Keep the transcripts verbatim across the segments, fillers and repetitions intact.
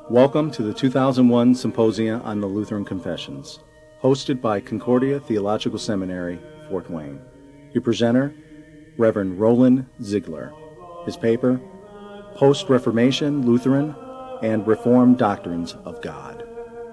Welcome to the two thousand one Symposium on the Lutheran Confessions, hosted by Concordia Theological Seminary, Fort Wayne. Your presenter, Reverend Roland Ziegler. His paper, Post-Reformation Lutheran and Reformed Doctrines of God.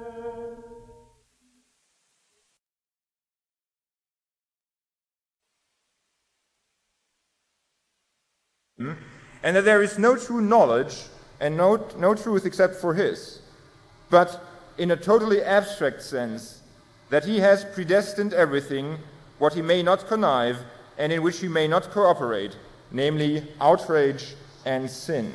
And that there is no true knowledge and no, no truth except for his, but in a totally abstract sense, that he has predestined everything, what he may not connive, and in which he may not cooperate, namely outrage and sin.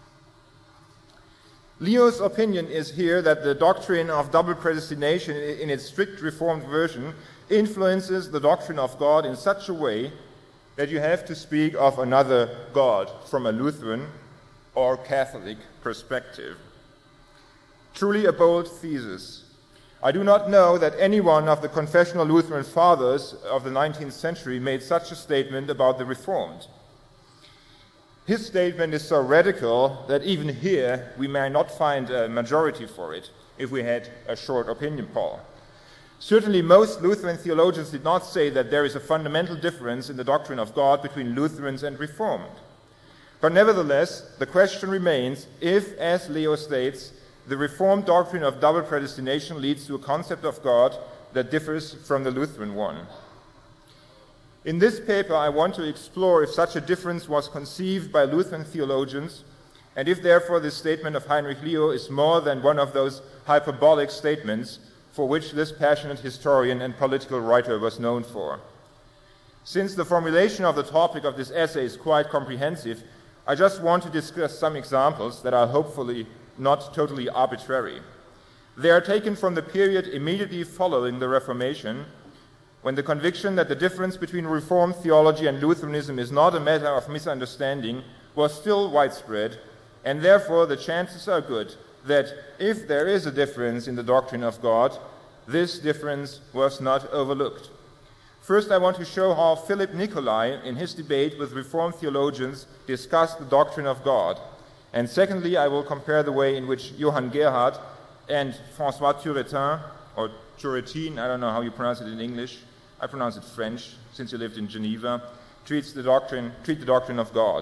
Leo's opinion is here that the doctrine of double predestination in its strict Reformed version influences the doctrine of God in such a way that you have to speak of another God from a Lutheran or Catholic perspective. Truly a bold thesis. I do not know that any one of the confessional Lutheran fathers of the nineteenth century made such a statement about the Reformed. His statement is so radical that even here we may not find a majority for it if we had a short opinion poll. Certainly most Lutheran theologians did not say that there is a fundamental difference in the doctrine of God between Lutherans and Reformed. But nevertheless, the question remains if, as Leo states, the Reformed doctrine of double predestination leads to a concept of God that differs from the Lutheran one. In this paper, I want to explore if such a difference was conceived by Lutheran theologians, and if therefore this statement of Heinrich Leo is more than one of those hyperbolic statements for which this passionate historian and political writer was known for. Since the formulation of the topic of this essay is quite comprehensive, I just want to discuss some examples that are hopefully not totally arbitrary. They are taken from the period immediately following the Reformation, when the conviction that the difference between Reformed theology and Lutheranism is not a matter of misunderstanding was still widespread, and therefore the chances are good that if there is a difference in the doctrine of God, this difference was not overlooked. First, I want to show how Philip Nicolai, in his debate with Reformed theologians, discussed the doctrine of God. And secondly, I will compare the way in which Johann Gerhard and François Turretin, or Turretin, I don't know how you pronounce it in English, I pronounce it French, since you lived in Geneva, treats the doctrine, treat the doctrine of God.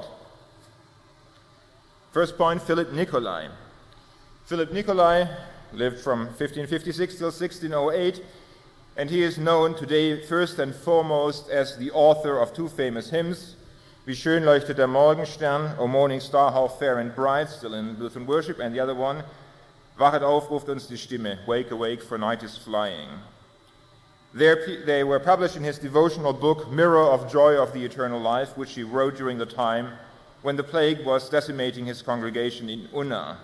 First point, Philip Nicolai. Philip Nicolai lived from fifteen fifty-six till sixteen oh eight, and he is known today first and foremost as the author of two famous hymns, Wie schön leuchtet der Morgenstern, O morning star, how fair and bright, still in Lutheran worship, and the other one, Wachet auf, ruft uns die Stimme, Wake, awake, for night is flying. They're, they were published in his devotional book, Mirror of Joy of the Eternal Life, which he wrote during the time when the plague was decimating his congregation in Unna.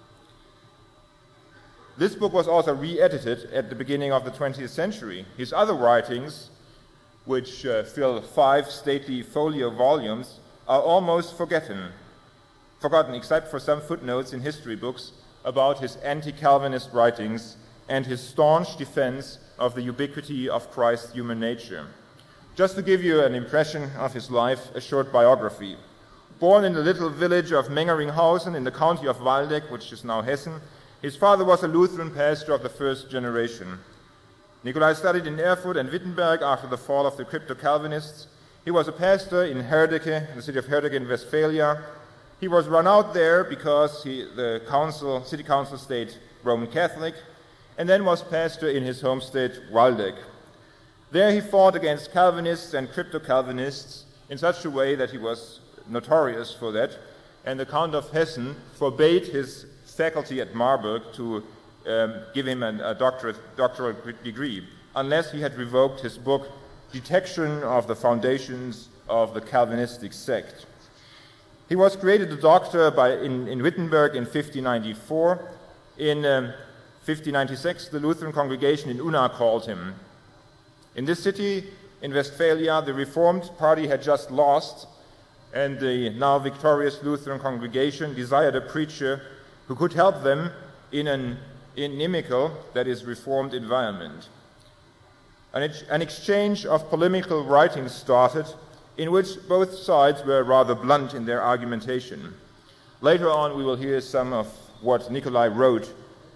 This book was also re-edited at the beginning of the twentieth century. His other writings, which uh, fill five stately folio volumes, are almost forgotten, forgotten except for some footnotes in history books about his anti-Calvinist writings and his staunch defense of the ubiquity of Christ's human nature. Just to give you an impression of his life, a short biography. Born in the little village of Mengeringhausen in the county of Waldeck, which is now Hessen, his father was a Lutheran pastor of the first generation. Nicolai studied in Erfurt and Wittenberg after the fall of the crypto-Calvinists. He was a pastor in Herdecke, the city of Herdecke in Westphalia. He was run out there because he, the council, city council stayed Roman Catholic, and then was pastor in his home state, Waldeck. There he fought against Calvinists and crypto-Calvinists in such a way that he was notorious for that, and the Count of Hessen forbade his faculty at Marburg to um, give him an, a doctorate, doctoral degree, unless he had revoked his book, Detection of the Foundations of the Calvinistic Sect. He was created a doctor by, in, in Wittenberg in fifteen ninety-four. In um, fifteen ninety-six, the Lutheran congregation in Unna called him. In this city, in Westphalia, the Reformed party had just lost, and the now victorious Lutheran congregation desired a preacher who could help them in an inimical, that is, Reformed environment. An, ex- an exchange of polemical writings started, in which both sides were rather blunt in their argumentation. Later on, we will hear some of what Nicolai wrote.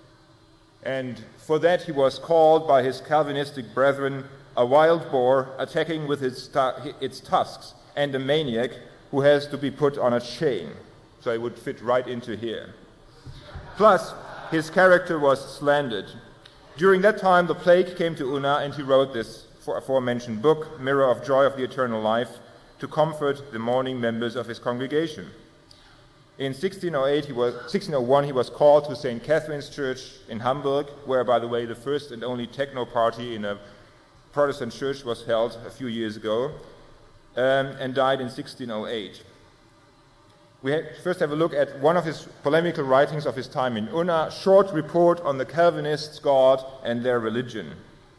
And for that he was called by his Calvinistic brethren a wild boar attacking with its, tu- its tusks, and a maniac who has to be put on a chain. So it would fit right into here. Plus, his character was slandered. During that time, the plague came to Unna, and he wrote this aforementioned book, Mirror of Joy of the Eternal Life, to comfort the mourning members of his congregation. In sixteen oh eight, he was, sixteen oh one, he was called to Saint Catherine's Church in Hamburg, where, by the way, the first and only techno party in a Protestant church was held a few years ago, um, and died in sixteen oh eight. We ha- first have a look at one of his polemical writings of his time in Unna, Short Report on the Calvinists' God and Their Religion.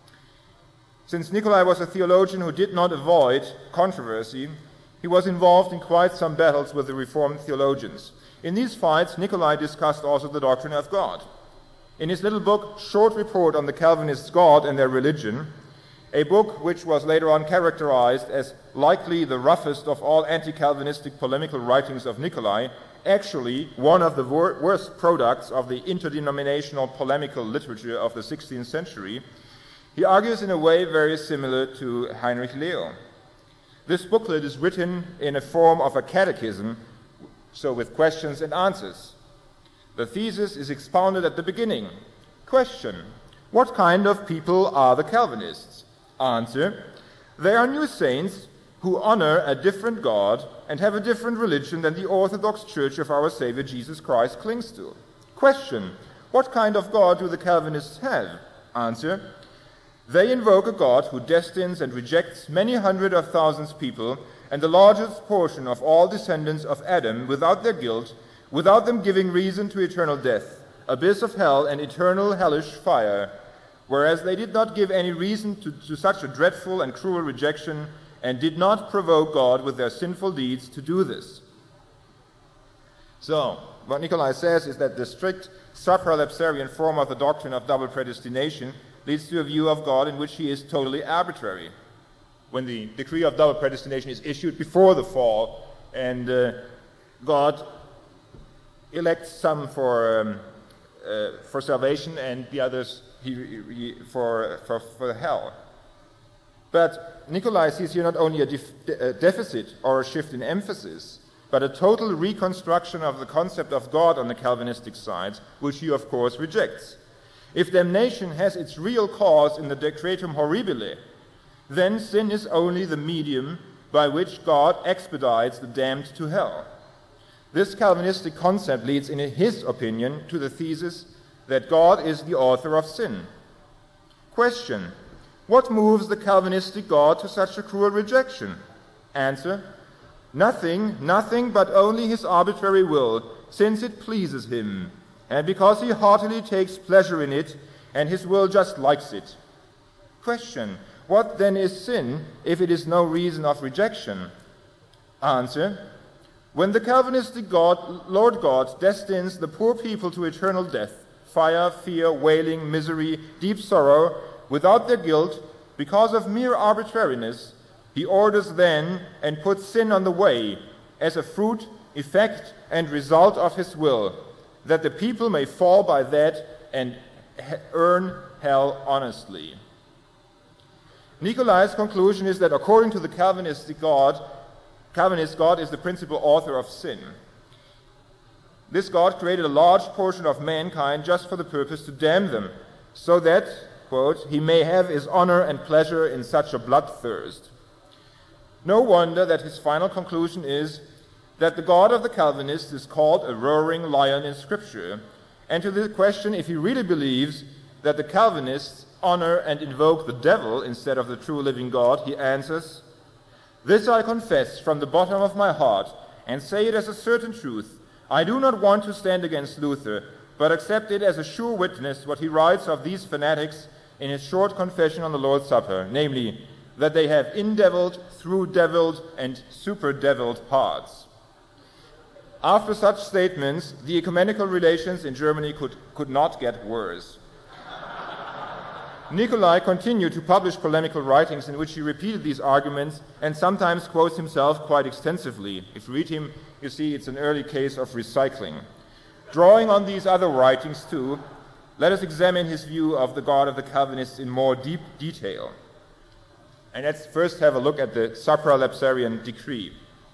Since Nicolai was a theologian who did not avoid controversy, he was involved in quite some battles with the Reformed theologians. In these fights, Nicolai discussed also the doctrine of God. In his little book, Short Report on the Calvinists' God and Their Religion, a book which was later on characterized as likely the roughest of all anti-Calvinistic polemical writings of Nicolai, actually one of the wor- worst products of the interdenominational polemical literature of the sixteenth century, he argues in a way very similar to Heinrich Leo. This booklet is written in a form of a catechism, so with questions and answers. The thesis is expounded at the beginning. Question: what kind of people are the Calvinists? Answer: they are new saints who honor a different God and have a different religion than the Orthodox Church of our Savior Jesus Christ clings to. Question: what kind of God do the Calvinists have? Answer: they invoke a God who destines and rejects many hundred of thousands of people and the largest portion of all descendants of Adam without their guilt, without them giving reason to eternal death, abyss of hell, and eternal hellish fire, whereas they did not give any reason to, to such a dreadful and cruel rejection and did not provoke God with their sinful deeds to do this. So, what Nicolai says is that the strict supralapsarian form of the doctrine of double predestination leads to a view of God in which he is totally arbitrary. When the decree of double predestination is issued before the fall, and uh, God elects some for um, uh, for salvation and the others he, he, for, for for hell. But Nicolai sees here not only a, def- a deficit or a shift in emphasis, but a total reconstruction of the concept of God on the Calvinistic side, which he of course rejects. If damnation has its real cause in the decretum horribile, then sin is only the medium by which God expedites the damned to hell. This Calvinistic concept leads, in his opinion, to the thesis that God is the author of sin. Question: what moves the Calvinistic God to such a cruel rejection? Answer: nothing, nothing but only his arbitrary will, since it pleases him, and because he heartily takes pleasure in it, and his will just likes it. Question: what then is sin, if it is no reason of rejection? Answer: when the Calvinistic God, Lord God, destines the poor people to eternal death, fire, fear, wailing, misery, deep sorrow, without their guilt, because of mere arbitrariness, he orders then and puts sin on the way, as a fruit, effect, and result of his will, that the people may fall by that and earn hell honestly. Nicolai's conclusion is that according to the Calvinistic God, Calvinist God is the principal author of sin. This God created a large portion of mankind just for the purpose to damn them, so that, quote, he may have his honor and pleasure in such a bloodthirst. No wonder that his final conclusion is that the God of the Calvinists is called a roaring lion in Scripture, and to the question if he really believes that the Calvinists honor and invoke the devil instead of the true living God, he answers, "This I confess from the bottom of my heart, and say it as a certain truth. I do not want to stand against Luther, but accept it as a sure witness what he writes of these fanatics in his short confession on the Lord's Supper, namely, that they have indeviled, through-deviled, and super-deviled hearts." After such statements, the ecumenical relations in Germany could, could not get worse. Nicolai continued to publish polemical writings in which he repeated these arguments and sometimes quotes himself quite extensively. If you read him, you see it's an early case of recycling. Drawing on these other writings too, let us examine his view of the God of the Calvinists in more deep detail. And let's first have a look at the supralapsarian decree.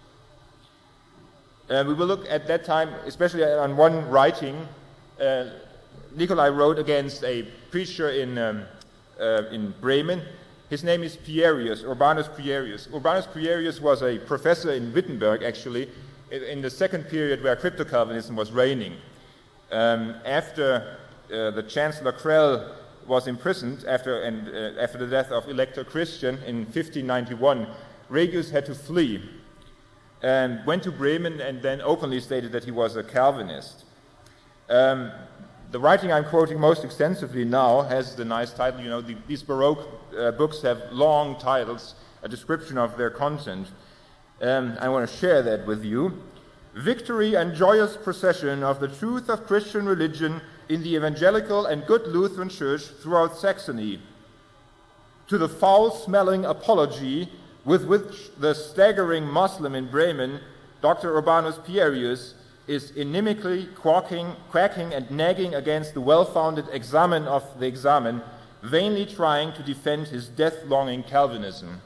Uh, we will look at that time, especially on one writing. Uh, Nicolai wrote against a preacher in, um, uh, in Bremen. His name is Pierius, Urbanus Pierius. Urbanus Pierius was a professor in Wittenberg, actually, in the second period where crypto-Calvinism was reigning. Um, after uh, the Chancellor Krell was imprisoned after, and, uh, after the death of Elector Christian in fifteen ninety-one, Regius had to flee and went to Bremen and then openly stated that he was a Calvinist. Um, the writing I'm quoting most extensively now has the nice title, you know, the, these Baroque uh, books have long titles, a description of their content. Um, I want to share that with you. Victory and joyous procession of the truth of Christian religion in the evangelical and good Lutheran Church throughout Saxony, to the foul-smelling apology with which the staggering Moslem in Bremen, Doctor Urbanus Pierius, is inimically quacking, quacking and nagging against the well-founded examen of the examen, vainly trying to defend his death-longing Calvinism.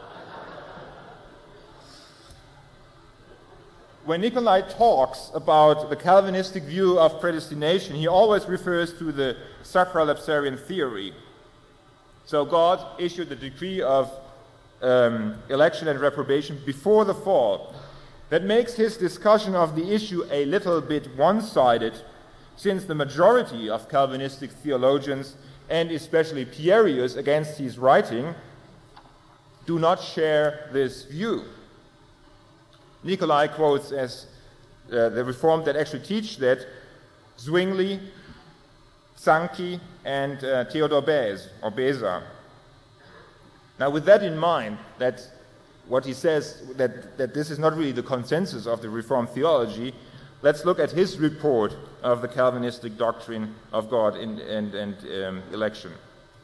When Nicolai talks about the Calvinistic view of predestination, he always refers to the supralapsarian theory. So God issued the decree of um, election and reprobation before the fall. That makes his discussion of the issue a little bit one-sided, since the majority of Calvinistic theologians, and especially Pierius against his writing, do not share this view. Nicolai quotes as uh, the Reformed that actually teach that Zwingli, Zanchi, and uh, Theodor Beza, or Beza. Now, with that in mind, that what he says, that, that this is not really the consensus of the Reformed theology, let's look at his report of the Calvinistic doctrine of God in, and, and um, election.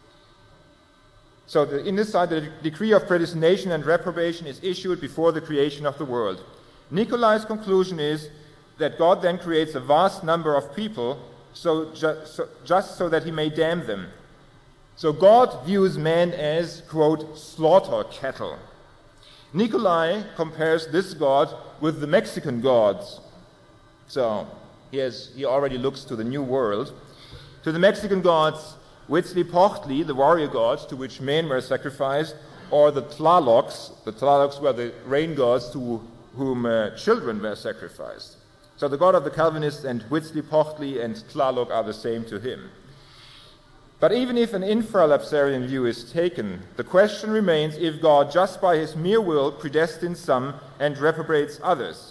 So the, in this side, the decree of predestination and reprobation is issued before the creation of the world. Nicolai's conclusion is that God then creates a vast number of people so, ju- so, just so that he may damn them. So God views man as, quote, slaughter cattle. Nicolai compares this God with the Mexican gods. So he, has, he already looks to the New World. To the Mexican gods, Huitzilopochtli, the warrior gods to which men were sacrificed, or the Tlalocs. The Tlalocs were the rain gods to whom uh, children were sacrificed. So the God of the Calvinists and Huitzilopochtli and Tlaloc are the same to him. But even if an infralapsarian view is taken, the question remains if God, just by his mere will, predestines some and reprobates others.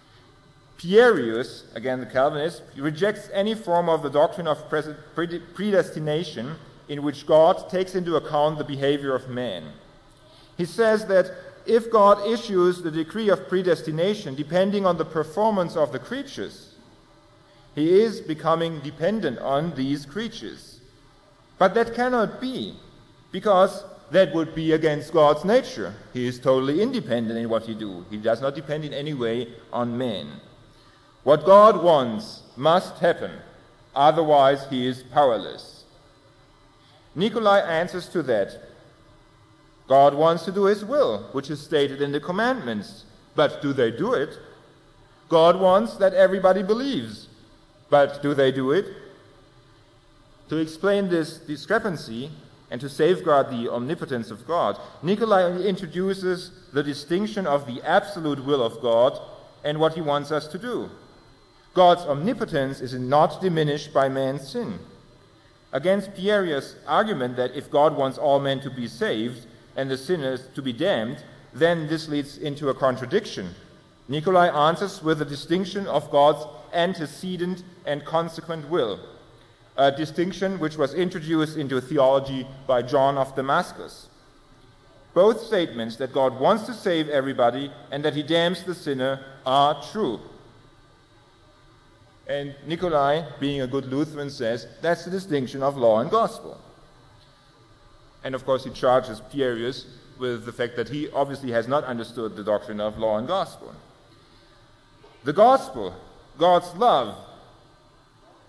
Pierius, again the Calvinist, rejects any form of the doctrine of predestination in which God takes into account the behavior of man. He says that if God issues the decree of predestination depending on the performance of the creatures, he is becoming dependent on these creatures. But that cannot be, because that would be against God's nature. He is totally independent in what he does. He does not depend in any way on man. What God wants must happen, otherwise he is powerless. Nicolai answers to that. God wants to do his will, which is stated in the commandments. But do they do it? God wants that everybody believes. But do they do it? To explain this discrepancy and to safeguard the omnipotence of God, Nicolai introduces the distinction of the absolute will of God and what he wants us to do. God's omnipotence is not diminished by man's sin. Against Pierius' argument that if God wants all men to be saved and the sinners to be damned, then this leads into a contradiction. Nicolai answers with a distinction of God's antecedent and consequent will, a distinction which was introduced into theology by John of Damascus. Both statements, that God wants to save everybody and that he damns the sinner, are true. And Nicolai, being a good Lutheran, says that's the distinction of law and gospel. And of course he charges Pierius with the fact that he obviously has not understood the doctrine of law and gospel. The gospel, God's love,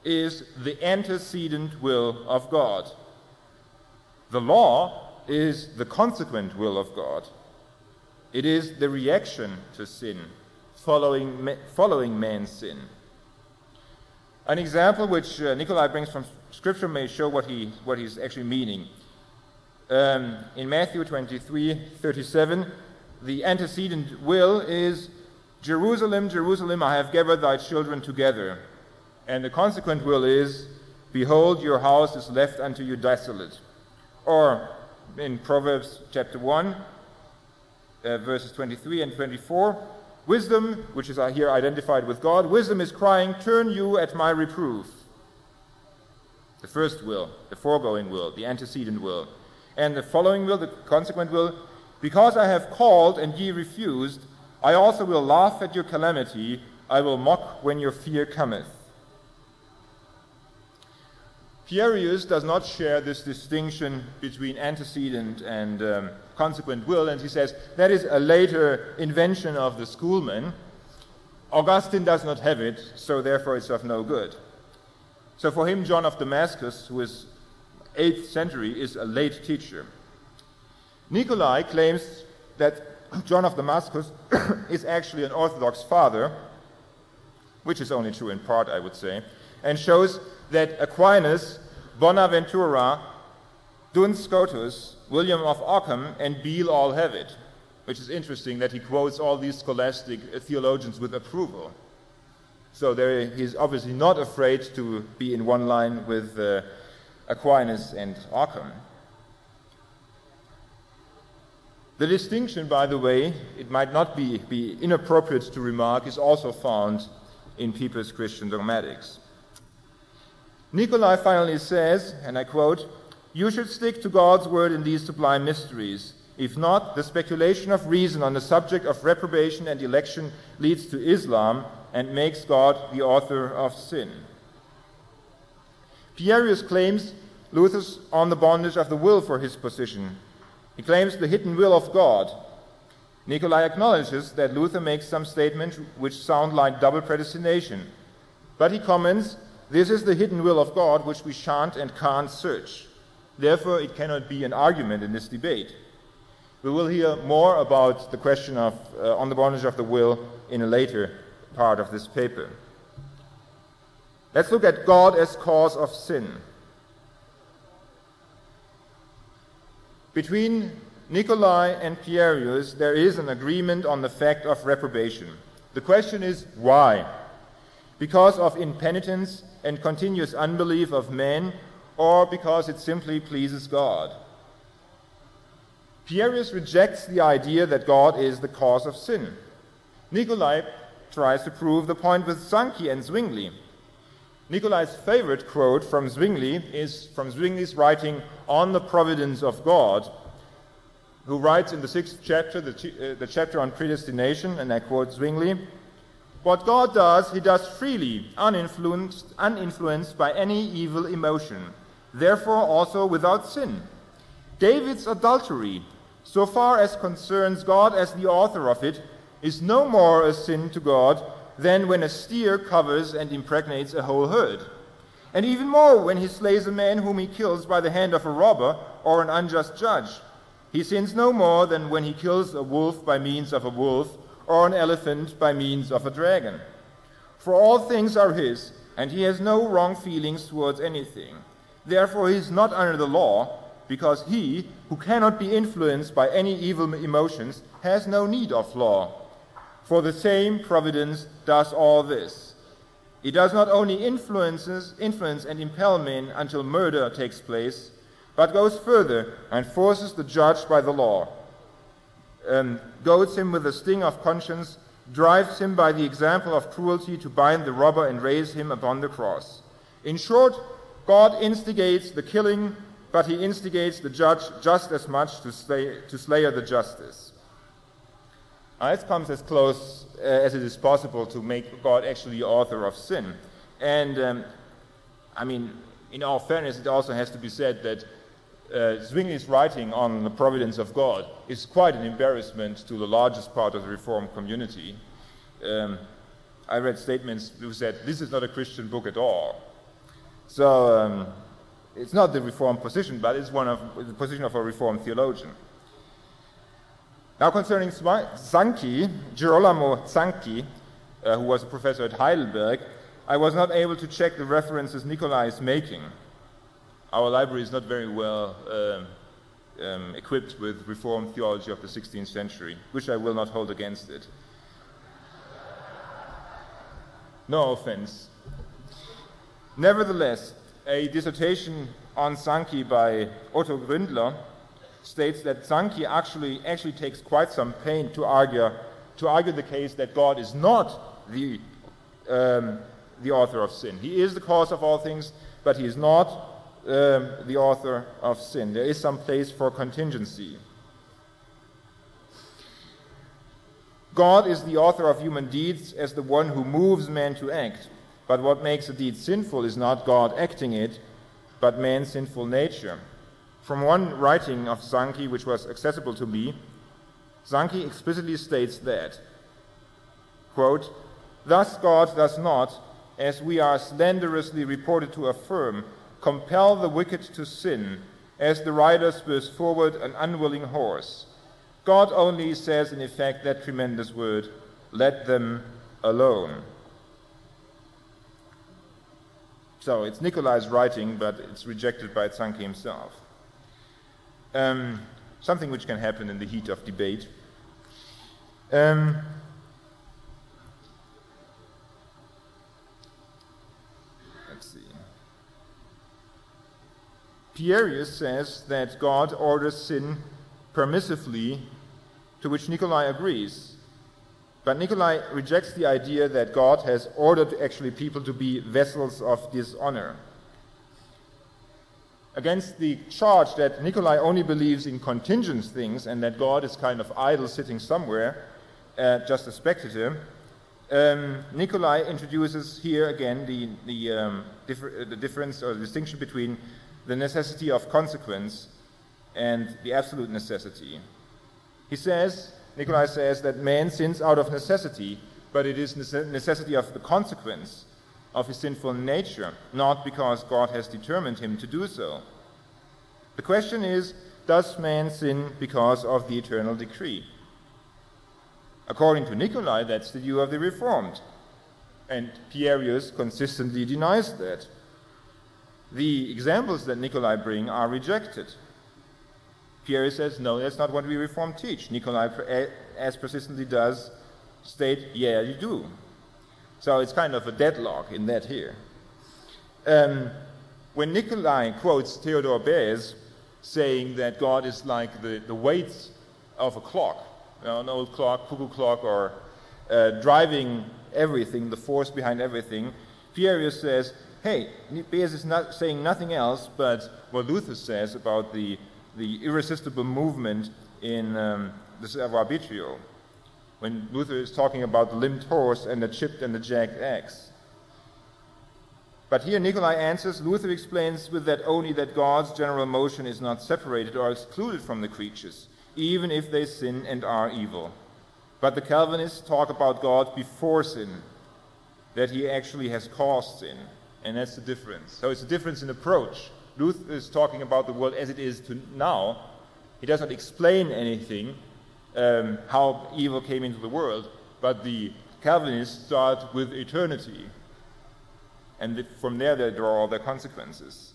is the antecedent will of God. The law is the consequent will of God. It is the reaction to sin, following, following man's sin. An example which uh, Nikolai brings from Scripture may show what, he, what he's actually meaning. Um, in Matthew twenty-three thirty-seven, the antecedent will is, Jerusalem, Jerusalem, I have gathered thy children together. And the consequent will is, behold, your house is left unto you desolate. Or in Proverbs chapter one, uh, verses twenty-three and twenty-four, wisdom, which is here identified with God, wisdom is crying, turn you at my reproof. The first will, the foregoing will, the antecedent will. And the following will, the consequent will, because I have called and ye refused, I also will laugh at your calamity, I will mock when your fear cometh. Pierius does not share this distinction between antecedent and um, consequent will, and he says that is a later invention of the schoolmen. Augustine does not have it, so therefore it's of no good. So for him, John of Damascus, who is eighth century, is a late teacher. Nikolai claims that John of Damascus is actually an Orthodox father, which is only true in part, I would say, and shows that Aquinas, Bonaventura, Duns Scotus, William of Ockham, and Bede all have it, which is interesting that he quotes all these scholastic theologians with approval. So there, he's obviously not afraid to be in one line with uh, Aquinas and Ockham. The distinction, by the way, it might not be, be inappropriate to remark, is also found in Pieper's Christian Dogmatics. Nikolai finally says, and I quote, you should stick to God's word in these sublime mysteries. If not, the speculation of reason on the subject of reprobation and election leads to Islam and makes God the author of sin. Pierius claims Luther's on the bondage of the will for his position. He claims the hidden will of God. Nikolai acknowledges that Luther makes some statements which sound like double predestination, but he comments, this is the hidden will of God which we shan't and can't search. Therefore, it cannot be an argument in this debate. We will hear more about the question of uh, on the bondage of the will in a later part of this paper. Let's look at God as cause of sin. Between Nikolai and Pierius, there is an agreement on the fact of reprobation. The question is, why? Because of impenitence and continuous unbelief of men, or because it simply pleases God? Pierius rejects the idea that God is the cause of sin. Nikolai tries to prove the point with Sankey and Zwingli. Nikolai's favorite quote from Zwingli is from Zwingli's writing On the Providence of God, who writes in the sixth chapter, the, ch- uh, the chapter on predestination, and I quote Zwingli, what God does, he does freely, uninfluenced, uninfluenced by any evil emotion, therefore also without sin. David's adultery, so far as concerns God as the author of it, is no more a sin to God than when a steer covers and impregnates a whole herd. And even more when he slays a man whom he kills by the hand of a robber or an unjust judge. He sins no more than when he kills a wolf by means of a wolf or an elephant by means of a dragon. For all things are his, and he has no wrong feelings towards anything. Therefore he is not under the law, because he, who cannot be influenced by any evil emotions, has no need of law. For the same providence does all this. It does not only influences, influence and impel men until murder takes place, but goes further and forces the judge by the law, um, goads him with the sting of conscience, drives him by the example of cruelty to bind the robber and raise him upon the cross. In short, God instigates the killing, but he instigates the judge just as much to slay, to slay the justice. Now, it comes as close uh, as it is possible to make God actually the author of sin. And, um, I mean, in all fairness, it also has to be said that uh, Zwingli's writing on the providence of God is quite an embarrassment to the largest part of the Reformed community. Um, I read statements who said, this is not a Christian book at all. So um, it's not the Reformed position, but it's one of the position of a Reformed theologian. Now concerning Zanchi, Girolamo Zanchi, uh, who was a professor at Heidelberg, I was not able to check the references Nicolai is making. Our library is not very well um, um, equipped with Reformed theology of the sixteenth century, which I will not hold against it. No offense. Nevertheless, a dissertation on Zanchi by Otto Gründler states that Zanchi actually actually takes quite some pain to argue to argue the case that God is not the um, the author of sin. He is the cause of all things, but he is not um, the author of sin. There is some place for contingency. God is the author of human deeds as the one who moves man to act. But what makes a deed sinful is not God acting it, but man's sinful nature. From one writing of Zanchi, which was accessible to me, Zanchi explicitly states that, quote, "Thus God does not, as we are slanderously reported to affirm, compel the wicked to sin, as the rider spurs forward an unwilling horse. God only says in effect that tremendous word, 'Let them alone.'" So it's Nicolai's writing, but it's rejected by Zanchi himself. Um, something which can happen in the heat of debate. Um, let's see. Pierius says that God orders sin permissively, to which Nicolai agrees. But Nicolai rejects the idea that God has ordered actually people to be vessels of dishonor. Against the charge that Nicolai only believes in contingent things and that God is kind of idle sitting somewhere, uh, just a spectator, um, Nicolai introduces here again the, the, um, differ- the difference or the distinction between the necessity of consequence and the absolute necessity. He says, Nicolai says that man sins out of necessity, but it is necessity of the consequence of his sinful nature, not because God has determined him to do so. The question is, does man sin because of the eternal decree? According to Nicolai, that's the view of the Reformed, and Pierius consistently denies that. The examples that Nicolai bring are rejected. Pierius says, no, that's not what we Reformed teach. Nicolai, as persistently does, state, yeah, you do. So it's kind of a deadlock in that here. Um, when Nicolai quotes Theodor Bez saying that God is like the, the weights of a clock, you know, an old clock, cuckoo clock, or uh, driving everything, the force behind everything, Pierius says, hey, Bez is not saying nothing else but what Luther says about the the irresistible movement in um, the Servo Arbitrio, when Luther is talking about the limbed horse and the chipped and the jagged axe. But here Nicolai answers, Luther explains with that only that God's general motion is not separated or excluded from the creatures, even if they sin and are evil. But the Calvinists talk about God before sin, that he actually has caused sin, and that's the difference. So it's a difference in approach. Luther is talking about the world as it is to now. He doesn't explain anything, um, how evil came into the world, but the Calvinists start with eternity. And th- from there they draw all their consequences.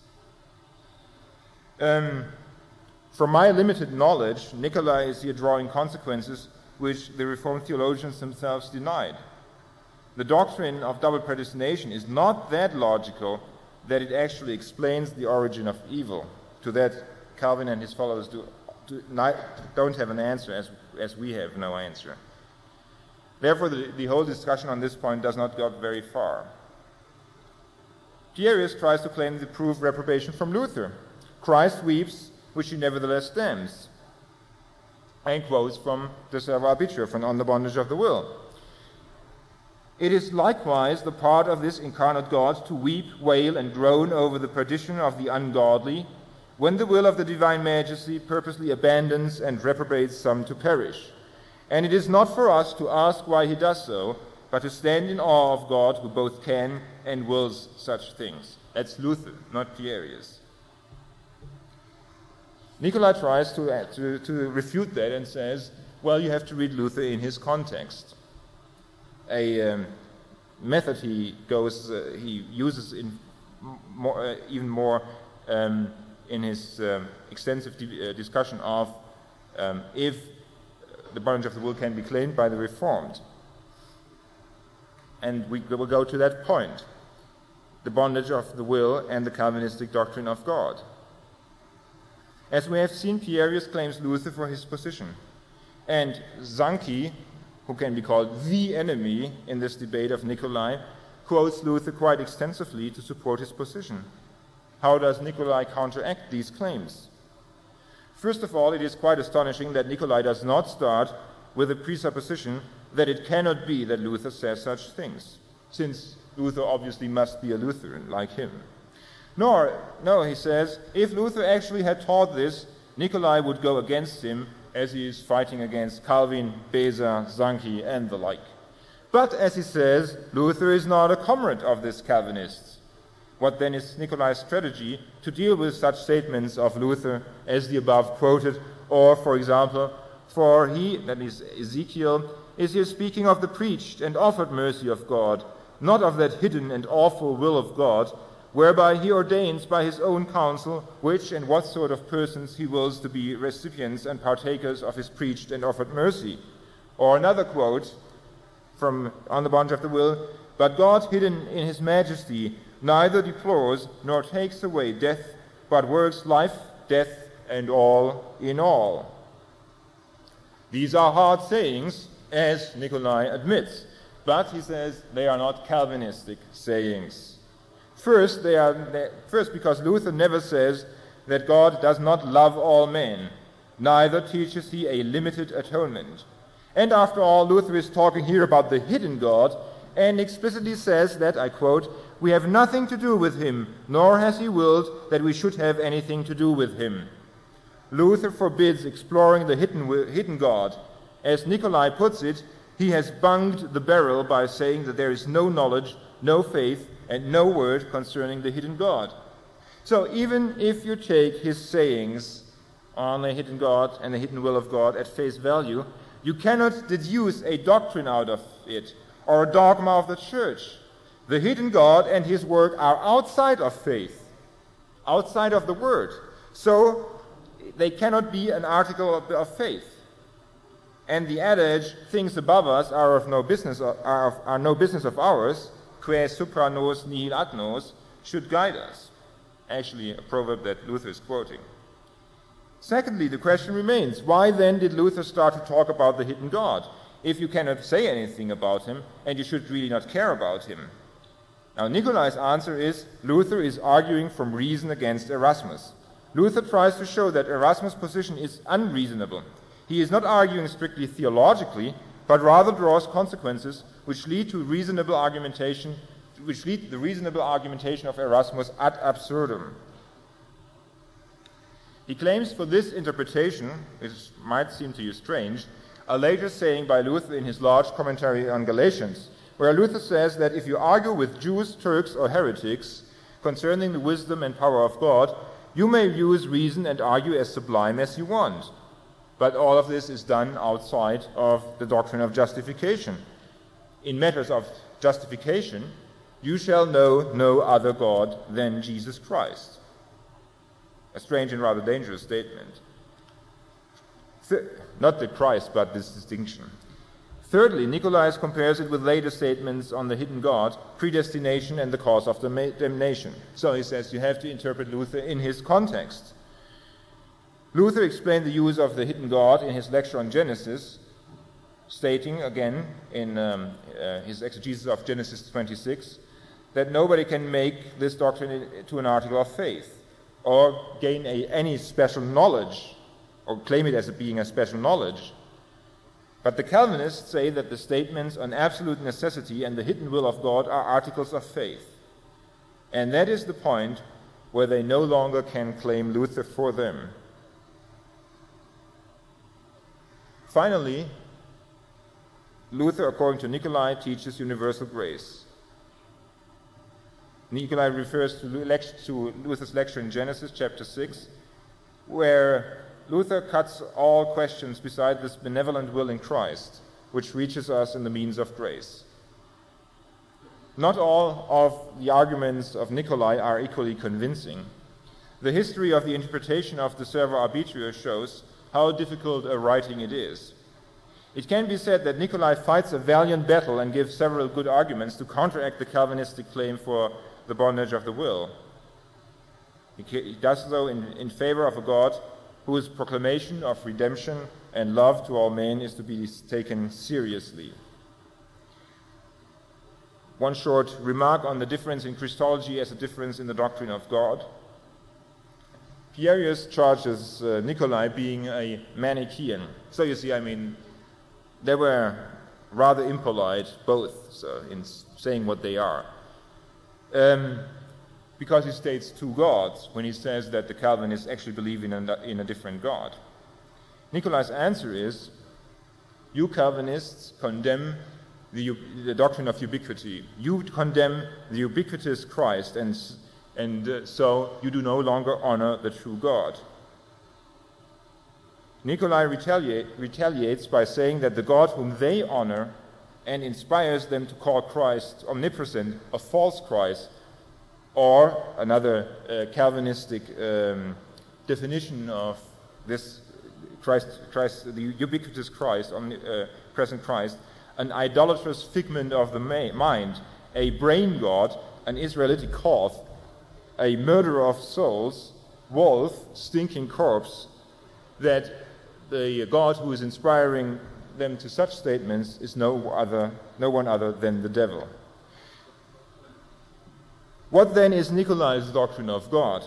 Um, from my limited knowledge, Nicolai is here drawing consequences which the Reformed theologians themselves denied. The doctrine of double predestination is not that logical that it actually explains the origin of evil. To that, Calvin and his followers do, do not, don't have an answer, as, as we have no answer. Therefore, the, the whole discussion on this point does not go very far. Pierius tries to claim the proof reprobation from Luther. Christ weeps, which he nevertheless damns. And quotes from the Servo Arbitrio, from On the Bondage of the Will. It is likewise the part of this incarnate God to weep, wail, and groan over the perdition of the ungodly, when the will of the divine majesty purposely abandons and reprobates some to perish. And it is not for us to ask why he does so, but to stand in awe of God who both can and wills such things. That's Luther, not Pierius. Nicolai tries to, to, to refute that and says, well, you have to read Luther in his context. A um, method he goes, uh, he uses in more, uh, even more um, in his um, extensive di- uh, discussion of um, if the bondage of the will can be claimed by the Reformed. And we will go to that point, the bondage of the will and the Calvinistic doctrine of God. As we have seen, Pierius claims Luther for his position, and Zanchi, who can be called the enemy in this debate of Nicolai, quotes Luther quite extensively to support his position. How does Nicolai counteract these claims? First of all, it is quite astonishing that Nicolai does not start with the presupposition that it cannot be that Luther says such things, since Luther obviously must be a Lutheran like him. Nor, no, he says, if Luther actually had taught this, Nicolai would go against him as he is fighting against Calvin, Beza, Zanchi, and the like. But, as he says, Luther is not a comrade of this Calvinist. What then is Nicolai's strategy to deal with such statements of Luther as the above quoted, or, for example, for he, that is Ezekiel, is here speaking of the preached and offered mercy of God, not of that hidden and awful will of God, whereby he ordains by his own counsel which and what sort of persons he wills to be recipients and partakers of his preached and offered mercy. Or another quote from On the Bondage of the Will, but God hidden in his majesty neither deplores nor takes away death, but works life, death, and all in all. These are hard sayings, as Nicolai admits, but he says they are not Calvinistic sayings. First, they are, they, first, because Luther never says that God does not love all men, neither teaches he a limited atonement. And after all, Luther is talking here about the hidden God, and explicitly says that, I quote, we have nothing to do with him, nor has he willed that we should have anything to do with him. Luther forbids exploring the hidden, hidden God. As Nicolai puts it, he has bunged the barrel by saying that there is no knowledge, no faith, and no word concerning the hidden God. So even if you take his sayings on the hidden God and the hidden will of God at face value, you cannot deduce a doctrine out of it or a dogma of the church. The hidden God and his work are outside of faith, outside of the word. So they cannot be an article of, of faith. And the adage, things above us are of no business of, are, of, are no business of ours, que supra nos nihil ad nos, should guide us. Actually, a proverb that Luther is quoting. Secondly, the question remains, why then did Luther start to talk about the hidden God, if you cannot say anything about him, and you should really not care about him? Now, Nicolai's answer is, Luther is arguing from reason against Erasmus. Luther tries to show that Erasmus' position is unreasonable. He is not arguing strictly theologically, but rather draws consequences which lead to reasonable argumentation, which lead to the reasonable argumentation of Erasmus ad absurdum. He claims for this interpretation, which might seem to you strange, a later saying by Luther in his large commentary on Galatians, where Luther says that if you argue with Jews, Turks, or heretics concerning the wisdom and power of God, you may use reason and argue as sublime as you want. But all of this is done outside of the doctrine of justification. In matters of justification, you shall know no other God than Jesus Christ. A strange and rather dangerous statement. Th- not the Christ, but this distinction. Thirdly, Nicolai compares it with later statements on the hidden God, predestination, and the cause of damnation. So he says you have to interpret Luther in his context. Luther explained the use of the hidden God in his lecture on Genesis, stating again in um, uh, his exegesis of Genesis twenty-six that nobody can make this doctrine to an article of faith or gain a, any special knowledge or claim it as being a special knowledge. But the Calvinists say that the statements on absolute necessity and the hidden will of God are articles of faith. And that is the point where they no longer can claim Luther for them. Luther, according to Nicolai, teaches universal grace. Nicolai refers to, lect- to Luther's lecture in Genesis chapter six, where Luther cuts all questions beside this benevolent will in Christ, which reaches us in the means of grace. Not all of the arguments of Nicolai are equally convincing. The history of the interpretation of the Servo Arbitrio shows how difficult a writing it is. It can be said that Nicolai fights a valiant battle and gives several good arguments to counteract the Calvinistic claim for the bondage of the will. He does so in, in favor of a God whose proclamation of redemption and love to all men is to be taken seriously. One short remark on the difference in Christology as a difference in the doctrine of God. Pierius charges uh, Nicolai being a Manichaean. So you see, I mean, they were rather impolite, both, so, in saying what they are. Um, because he states two gods when he says that the Calvinists actually believe in a, in a different God. Nicolai's answer is, you Calvinists condemn the, the doctrine of ubiquity. You condemn the ubiquitous Christ, and, and uh, so you do no longer honor the true God. Nicolai retaliate, retaliates by saying that the God whom they honor and inspires them to call Christ omnipresent a false Christ, or another uh, Calvinistic um, definition of this Christ, Christ, the ubiquitous Christ, omnipresent uh, Christ, an idolatrous figment of the ma- mind, a brain god, an Israelite Koth, a murderer of souls, wolf, stinking corpse, that the God who is inspiring them to such statements is no other, no one other than the devil. What then is Nicolai's doctrine of God?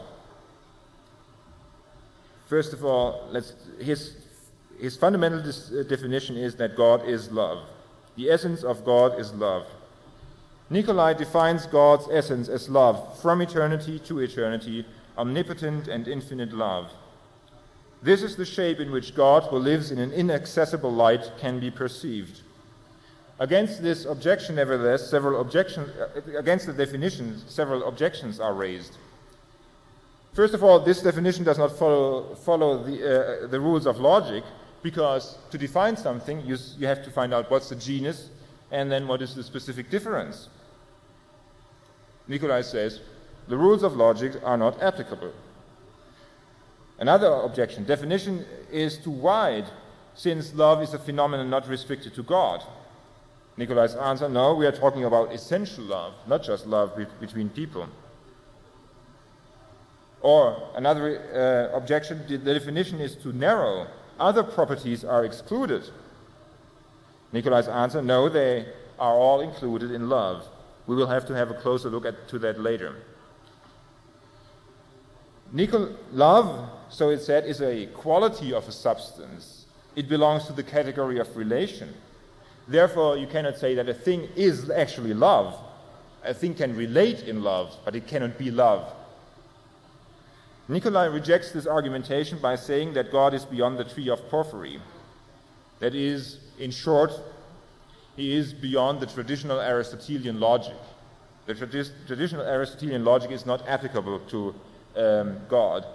First of all, let's, his, his fundamental dis, uh, definition is that God is love. The essence of God is love. Nicolai defines God's essence as love, from eternity to eternity, omnipotent and infinite love. This is the shape in which God, who lives in an inaccessible light, can be perceived. Against this objection, nevertheless, several objections, against the definition, several objections are raised. First of all, this definition does not follow, follow the, uh, the rules of logic, because to define something, you, you have to find out what's the genus, and then what is the specific difference. Nicolai says, the rules of logic are not applicable. Another objection, definition is too wide, since love is a phenomenon not restricted to God. Nicolai's answer, no, we are talking about essential love, not just love be- between people. Or another uh, objection, the definition is too narrow. Other properties are excluded. Nicolai's answer, no, they are all included in love. We will have to have a closer look at, to that later. Nicol- love, so it said, is a quality of a substance. It belongs to the category of relation. Therefore, you cannot say that a thing is actually love. A thing can relate in love, but it cannot be love. Nicolai rejects this argumentation by saying that God is beyond the tree of Porphyry. That is, in short, he is beyond the traditional Aristotelian logic. The tradi- traditional Aristotelian logic is not applicable to um, God.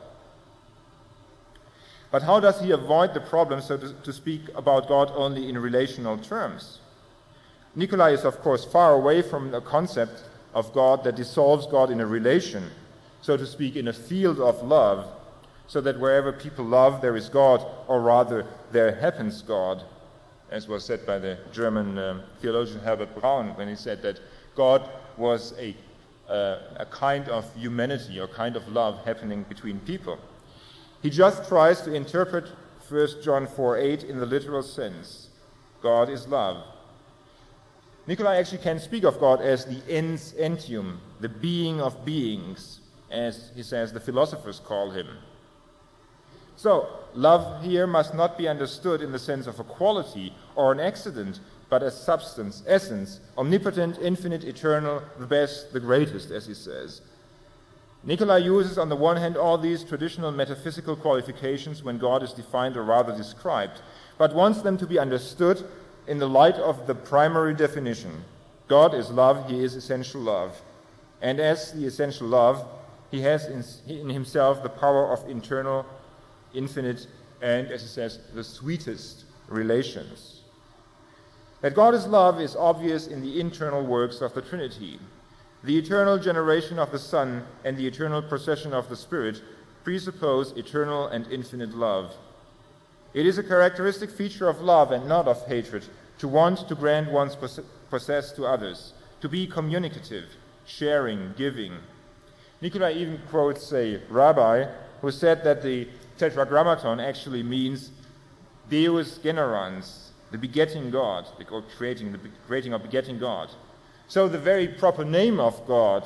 But how does he avoid the problem, so to, to speak, about God only in relational terms? Nicolai is, of course, far away from the concept of God that dissolves God in a relation, so to speak, in a field of love, so that wherever people love, there is God, or rather, there happens God, as was said by the German um, theologian Herbert Braun when he said that God was a, uh, a kind of humanity or kind of love happening between people. He just tries to interpret First John four eight in the literal sense. God is love. Nicolai actually can speak of God as the ens entium, the being of beings, as he says the philosophers call him. So, love here must not be understood in the sense of a quality or an accident, but as substance, essence, omnipotent, infinite, eternal, the best, the greatest, as he says. Nicolai uses, on the one hand, all these traditional metaphysical qualifications when God is defined or rather described, but wants them to be understood in the light of the primary definition. God is love, he is essential love. And as the essential love, he has in, in himself the power of internal, infinite, and, as he says, the sweetest relations. That God is love is obvious in the internal works of the Trinity. The eternal generation of the Son and the eternal procession of the Spirit presuppose eternal and infinite love. It is a characteristic feature of love and not of hatred to want to grant one's possess to others, to be communicative, sharing, giving. Nikolai even quotes a rabbi who said that the Tetragrammaton actually means Deus generans, the begetting God, or creating, the creating or begetting God. So the very proper name of God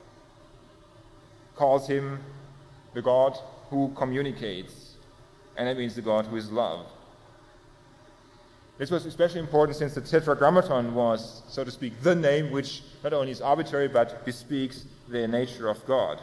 calls him the God who communicates, and that means the God who is love. This was especially important since the Tetragrammaton was, so to speak, the name which not only is arbitrary but bespeaks the nature of God.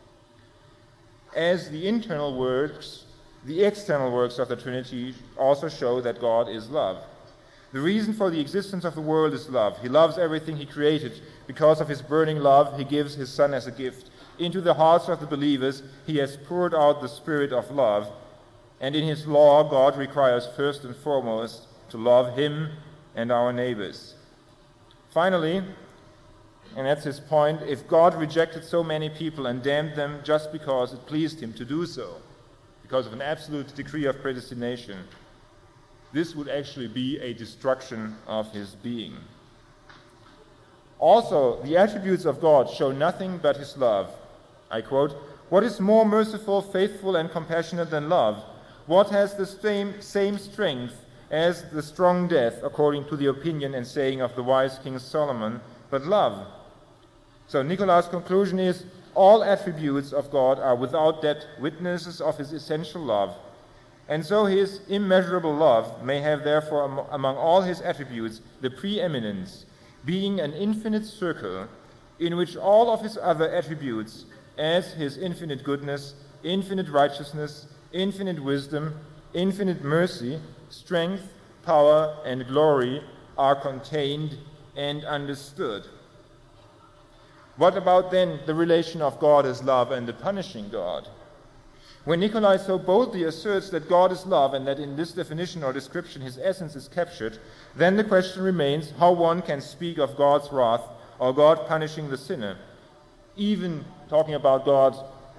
As the internal works, the external works of the Trinity also show that God is love. The reason for the existence of the world is love. He loves everything he created. Because of his burning love, he gives his Son as a gift. Into the hearts of the believers, he has poured out the spirit of love. And in his law, God requires first and foremost to love him and our neighbors. Finally, and that's his point, if God rejected so many people and damned them just because it pleased him to do so, because of an absolute decree of predestination, this would actually be a destruction of his being. Also, the attributes of God show nothing but his love. I quote, "What is more merciful, faithful, and compassionate than love? What has the same, same strength as the strong death, according to the opinion and saying of the wise King Solomon, but love?" So Nikolai's conclusion is, all attributes of God are without doubt witnesses of his essential love. And so his immeasurable love may have therefore among all his attributes the preeminence, being an infinite circle in which all of his other attributes, as his infinite goodness, infinite righteousness, infinite wisdom, infinite mercy, strength, power, and glory, are contained and understood. What about then the relation of God as love and the punishing God? When Nikolai so boldly asserts that God is love and that in this definition or description his essence is captured, then the question remains how one can speak of God's wrath or God punishing the sinner, even talking about God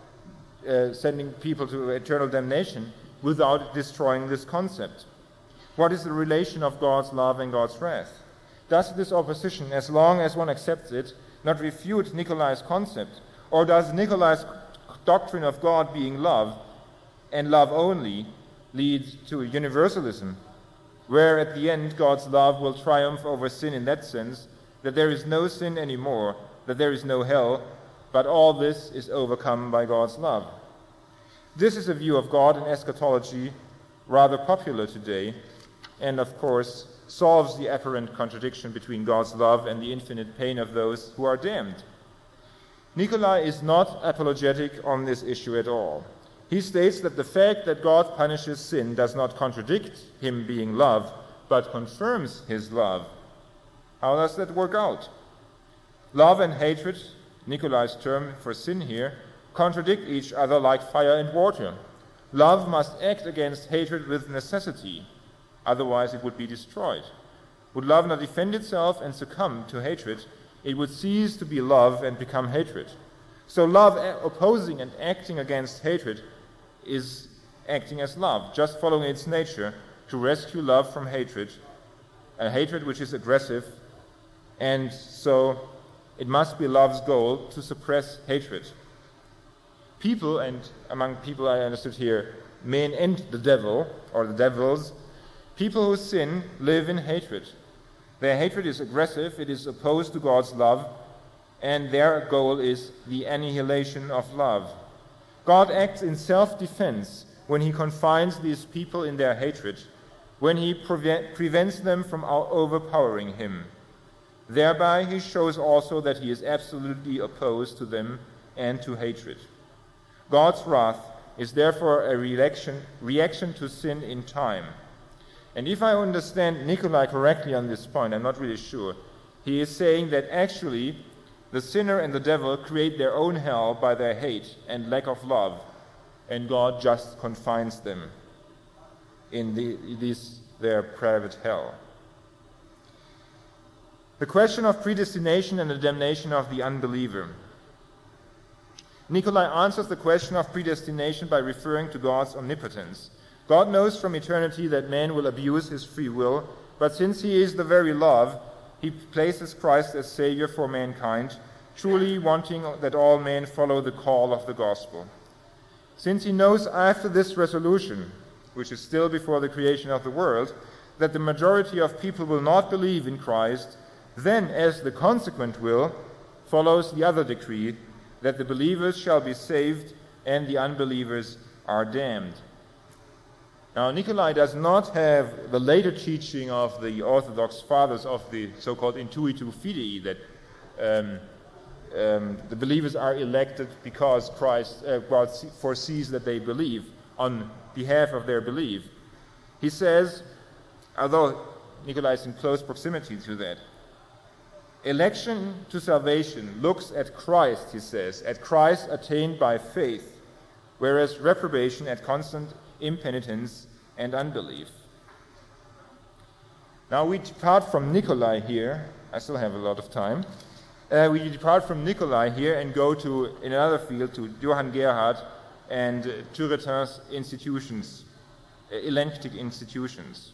uh, sending people to eternal damnation, without destroying this concept. What is the relation of God's love and God's wrath? Does this opposition, as long as one accepts it, not refute Nikolai's concept, or does Nikolai's doctrine of God being love, and love only, lead to universalism, where at the end God's love will triumph over sin in that sense, that there is no sin anymore, that there is no hell, but all this is overcome by God's love? This is a view of God and eschatology rather popular today, and of course solves the apparent contradiction between God's love and the infinite pain of those who are damned. Nikolai is not apologetic on this issue at all. He states that the fact that God punishes sin does not contradict him being love, but confirms his love. How does that work out? Love and hatred, Nikolai's term for sin here, contradict each other like fire and water. Love must act against hatred with necessity, otherwise it would be destroyed. Would love not defend itself and succumb to hatred, it would cease to be love and become hatred. So love opposing and acting against hatred is acting as love, just following its nature to rescue love from hatred, a hatred which is aggressive, and so it must be love's goal to suppress hatred. People, and among people I understood here, men and the devil, or the devils, people who sin live in hatred. Their hatred is aggressive, it is opposed to God's love, and their goal is the annihilation of love. God acts in self-defense when he confines these people in their hatred, when he prevent, prevents them from overpowering him. Thereby he shows also that he is absolutely opposed to them and to hatred. God's wrath is therefore a reaction, reaction to sin in time. And if I understand Nikolai correctly on this point, I'm not really sure, he is saying that actually the sinner and the devil create their own hell by their hate and lack of love, and God just confines them in the, this their private hell. The question of predestination and the damnation of the unbeliever. Nikolai answers the question of predestination by referring to God's omnipotence. God knows from eternity that man will abuse his free will, but since he is the very love, he places Christ as Savior for mankind, truly wanting that all men follow the call of the gospel. Since he knows after this resolution, which is still before the creation of the world, that the majority of people will not believe in Christ, then as the consequent will follows the other decree, that the believers shall be saved and the unbelievers are damned. Now, Nikolai does not have the later teaching of the Orthodox fathers of the so-called intuitu fidei, that um, um, the believers are elected because Christ uh, God foresees that they believe on behalf of their belief. He says, although Nikolai is in close proximity to that, election to salvation looks at Christ, he says, at Christ attained by faith, whereas reprobation at constant impenitence and unbelief. Now we depart from Nikolai here. I still have a lot of time. Uh, we depart from Nikolai here and go to in another field to Johann Gerhard and uh, Turretin's institutions, uh, elenchtic institutions.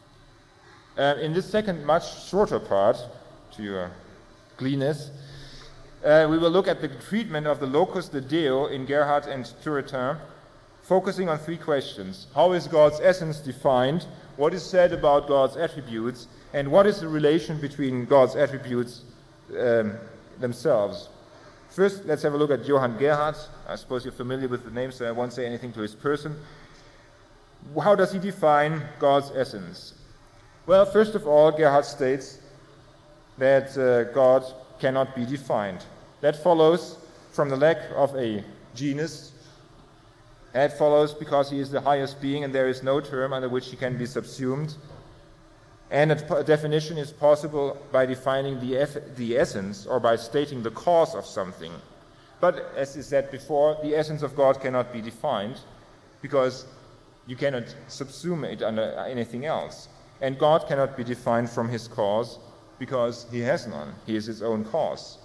Uh, in this second, much shorter part, to your gleanness, uh, we will look at the treatment of the locus de Deo in Gerhard and Turretin, focusing on three questions. How is God's essence defined? What is said about God's attributes? And what is the relation between God's attributes um, themselves? First, let's have a look at Johann Gerhard. I suppose you're familiar with the name, so I won't say anything to his person. How does he define God's essence? Well, first of all, Gerhard states that uh, God cannot be defined. That follows from the lack of a genus. That follows because he is the highest being and there is no term under which he can be subsumed. And a definition is possible by defining the, eff- the essence or by stating the cause of something. But as is said before, the essence of God cannot be defined because you cannot subsume it under anything else. And God cannot be defined from his cause because he has none. He is his own cause.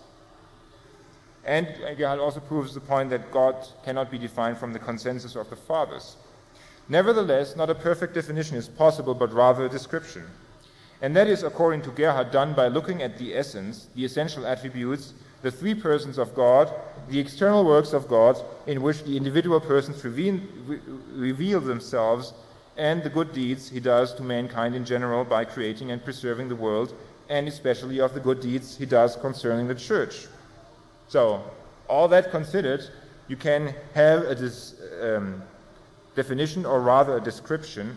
And Gerhard also proves the point that God cannot be defined from the consensus of the fathers. Nevertheless, not a perfect definition is possible, but rather a description. And that is, according to Gerhard, done by looking at the essence, the essential attributes, the three persons of God, the external works of God, in which the individual persons reveal, reveal themselves, and the good deeds he does to mankind in general by creating and preserving the world, and especially of the good deeds he does concerning the church. So, all that considered, you can have a dis, um, definition, or rather a description,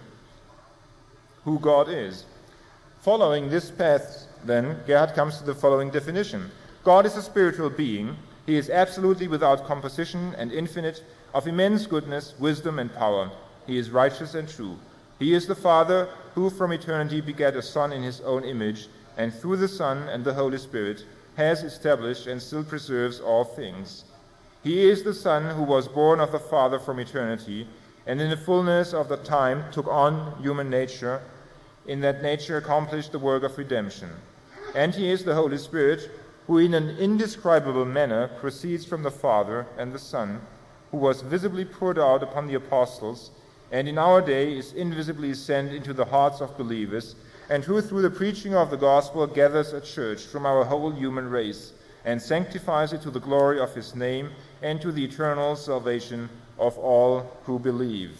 who God is. Following this path, then, Gerhard comes to the following definition. God is a spiritual being. He is absolutely without composition and infinite, of immense goodness, wisdom, and power. He is righteous and true. He is the Father who from eternity begat a Son in his own image, and through the Son and the Holy Spirit has established and still preserves all things. He is the Son who was born of the Father from eternity, and in the fullness of the time took on human nature, in that nature accomplished the work of redemption. And he is the Holy Spirit, who in an indescribable manner proceeds from the Father and the Son, who was visibly poured out upon the apostles, and in our day is invisibly sent into the hearts of believers, and who through the preaching of the gospel gathers a church from our whole human race, and sanctifies it to the glory of his name, and to the eternal salvation of all who believe.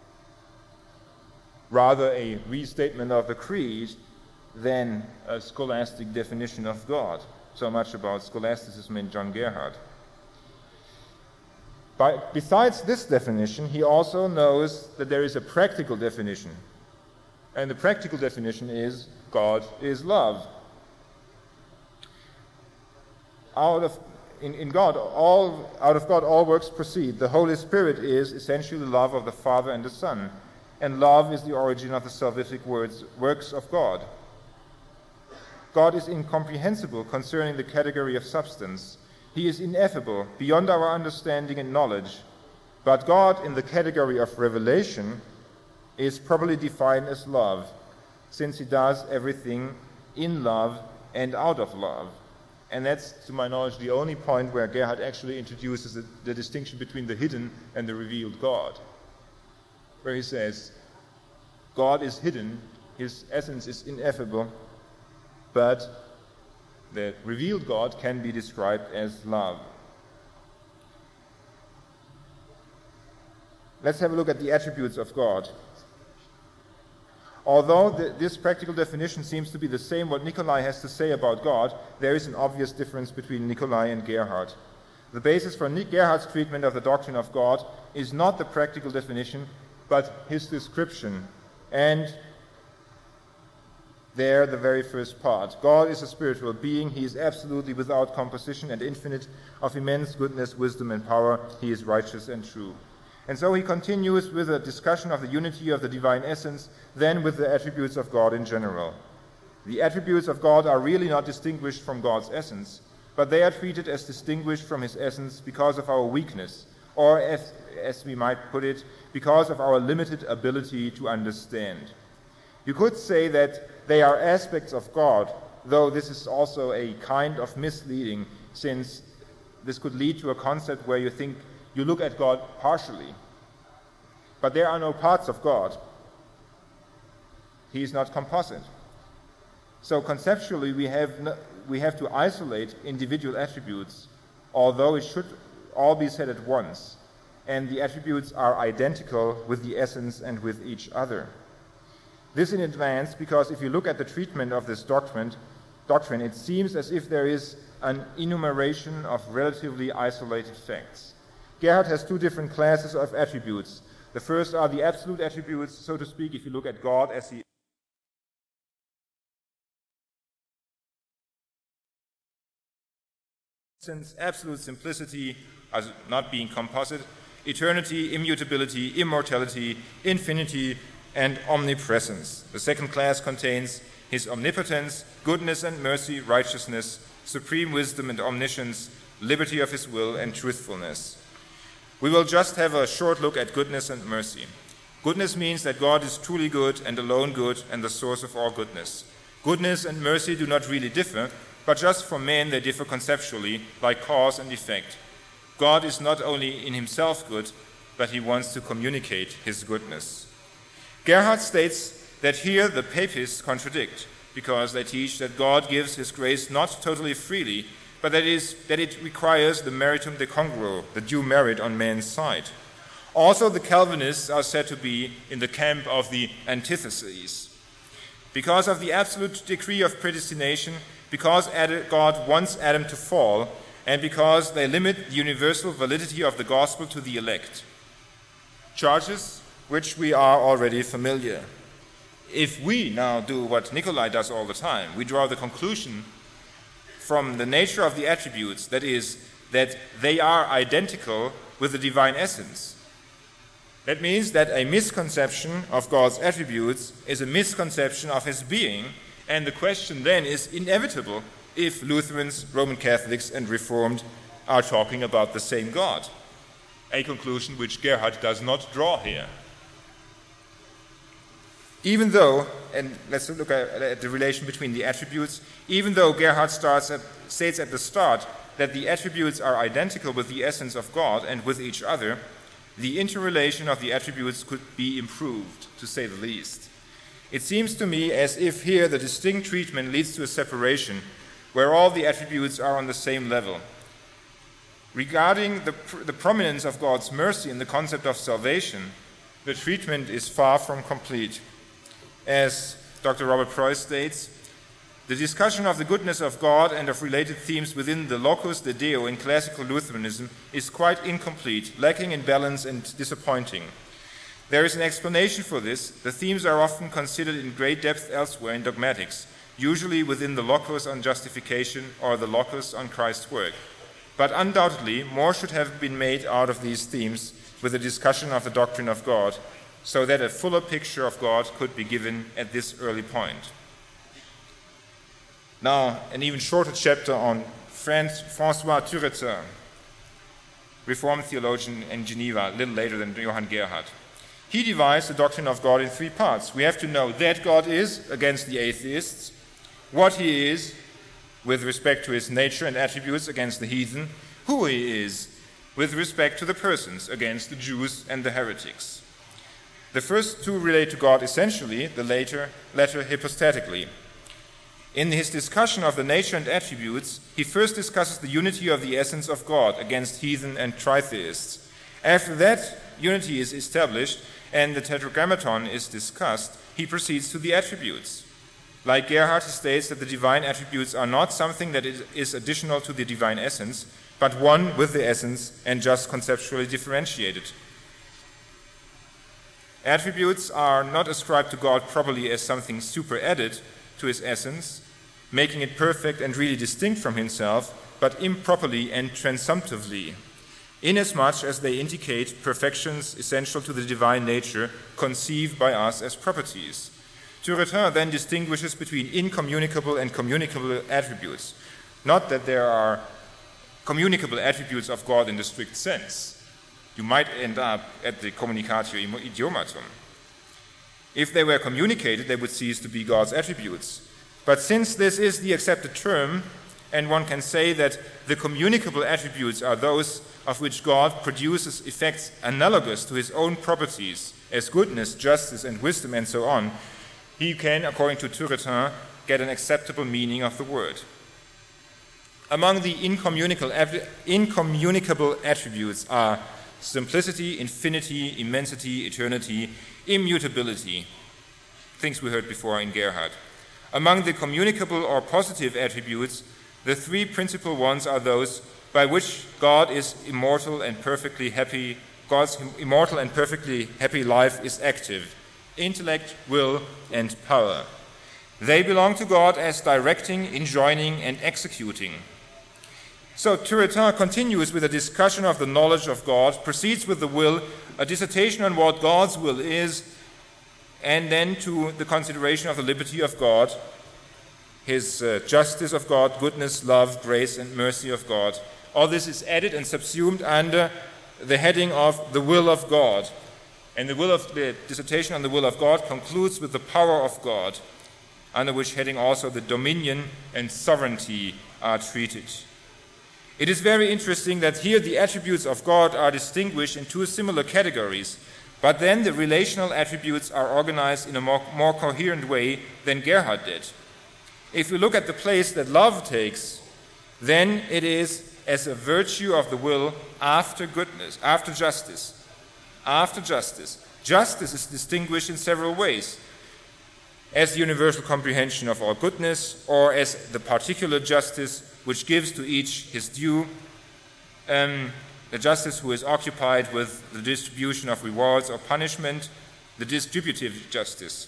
Rather a restatement of the creed than a scholastic definition of God. So much about scholasticism in John Gerhard. By, besides this definition, he also knows that there is a practical definition. And the practical definition is God is love. Out of in, in God, all out of God all works proceed. The Holy Spirit is essentially the love of the Father and the Son. and love is the origin of the salvific words, works of God. God is incomprehensible concerning the category of substance. He is ineffable, beyond our understanding and knowledge. But God, in the category of revelation, is properly defined as love, since he does everything in love and out of love. And that's, to my knowledge, the only point where Gerhard actually introduces the, the distinction between the hidden and the revealed God, where he says, God is hidden, his essence is ineffable, but the revealed God can be described as love. Let's have a look at the attributes of God. Although the, this practical definition seems to be the same what Nicolai has to say about God, there is an obvious difference between Nicolai and Gerhard. The basis for Gerhard's treatment of the doctrine of God is not the practical definition, but his description. And there, the very first part. God is a spiritual being. He is absolutely without composition and infinite, of immense goodness, wisdom, and power. He is righteous and true. And so he continues with a discussion of the unity of the divine essence, then with the attributes of God in general. The attributes of God are really not distinguished from God's essence, but they are treated as distinguished from his essence because of our weakness, or as, as we might put it, because of our limited ability to understand. You could say that they are aspects of God, though this is also a kind of misleading, since this could lead to a concept where you think you look at God partially. But there are no parts of God. He is not composite. So conceptually, we have, no, we have to isolate individual attributes, although it should all be said at once. And the attributes are identical with the essence and with each other. This in advance, because if you look at the treatment of this doctrine, doctrine, it seems as if there is an enumeration of relatively isolated facts. Gerhard has two different classes of attributes. The first are the absolute attributes, so to speak, if you look at God as he is. Absolute simplicity, as not being composite, eternity, immutability, immortality, infinity, and omnipresence. The second class contains his omnipotence, goodness and mercy, righteousness, supreme wisdom and omniscience, liberty of his will, and truthfulness. We will just have a short look at goodness and mercy. Goodness means that God is truly good and alone good and the source of all goodness. Goodness and mercy do not really differ, but just for men they differ conceptually, like cause and effect. God is not only in himself good, but he wants to communicate his goodness. Gerhard states that here the papists contradict, because they teach that God gives his grace not totally freely, but that, is, that it requires the meritum de congruo, the due merit on man's side. Also, the Calvinists are said to be in the camp of the antitheses. Because of the absolute decree of predestination, because God wants Adam to fall, and because they limit the universal validity of the gospel to the elect. Charges which we are already familiar. If we now do what Nicolai does all the time, we draw the conclusion from the nature of the attributes, that is, that they are identical with the divine essence. That means that a misconception of God's attributes is a misconception of his being, and the question then is inevitable if Lutherans, Roman Catholics, and Reformed are talking about the same God. A conclusion which Gerhard does not draw here. Even though, and let's look at the relation between the attributes, even though Gerhard starts at, states at the start that the attributes are identical with the essence of God and with each other, the interrelation of the attributes could be improved, to say the least. It seems to me as if here the distinct treatment leads to a separation where all the attributes are on the same level. Regarding the, the prominence of God's mercy in the concept of salvation, the treatment is far from complete. As Doctor Robert Preuss states, the discussion of the goodness of God and of related themes within the locus de Deo in classical Lutheranism is quite incomplete, lacking in balance and disappointing. There is an explanation for this. The themes are often considered in great depth elsewhere in dogmatics, usually within the locus on justification or the locus on Christ's work. But undoubtedly, more should have been made out of these themes with the discussion of the doctrine of God, so that a fuller picture of God could be given at this early point. Now, an even shorter chapter on François Turretin, Reformed theologian in Geneva, a little later than Johann Gerhard. He devised the doctrine of God in three parts. We have to know that God is, against the atheists, what he is with respect to his nature and attributes against the heathen, who he is with respect to the persons against the Jews and the heretics. The first two relate to God essentially, the later, latter hypostatically. In his discussion of the nature and attributes, he first discusses the unity of the essence of God against heathen and tritheists. After that unity is established and the tetragrammaton is discussed, he proceeds to the attributes. Like Gerhard, he states that the divine attributes are not something that is additional to the divine essence, but one with the essence and just conceptually differentiated. Attributes are not ascribed to God properly as something superadded to his essence, making it perfect and really distinct from himself, but improperly and transsumptively, inasmuch as they indicate perfections essential to the divine nature conceived by us as properties. Turretin then distinguishes between incommunicable and communicable attributes. Not that there are communicable attributes of God in the strict sense. You might end up at the communicatio idiomatum. If they were communicated, they would cease to be God's attributes. But since this is the accepted term, and one can say that the communicable attributes are those of which God produces effects analogous to his own properties, as goodness, justice, and wisdom, and so on, he can, according to Turretin, get an acceptable meaning of the word. Among the incommunicable, incommunicable attributes are simplicity, infinity, immensity, eternity, immutability, things we heard before in Gerhard. Among the communicable or positive attributes, the three principal ones are those by which God is immortal and perfectly happy, God's immortal and perfectly happy life is active: intellect, will, and power. They belong to God as directing, enjoining, and executing. So Turretin continues with a discussion of the knowledge of God, proceeds with the will, a dissertation on what God's will is, and then to the consideration of the liberty of God, his uh, justice of God, goodness, love, grace, and mercy of God. All this is added and subsumed under the heading of the will of God. And the will of the dissertation on the will of God concludes with the power of God, under which heading also the dominion and sovereignty are treated. It is very interesting that here the attributes of God are distinguished in two similar categories, but then the relational attributes are organized in a more, more coherent way than Gerhard did. If we look at the place that love takes, then it is as a virtue of the will after goodness, after justice. After justice. Justice is distinguished in several ways: as the universal comprehension of all goodness, or as the particular justice which gives to each his due, um, the justice who is occupied with the distribution of rewards or punishment, the distributive justice.